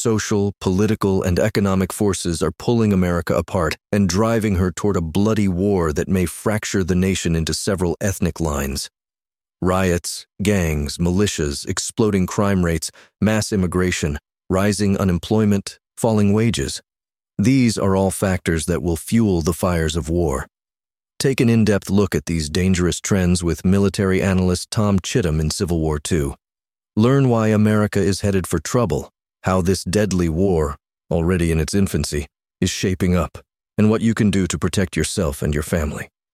social, political, and economic forces are pulling America apart and driving her toward a bloody war that may fracture the nation into several ethnic lines. Riots, gangs, militias, exploding crime rates, mass immigration, rising unemployment, falling wages. These are all factors that will fuel the fires of war. Take an in-depth look at these dangerous trends with military analyst Tom Chittum in Civil War II. Learn why America is headed for trouble, how this deadly war, already in its infancy, is shaping up, and what you can do to protect yourself and your family.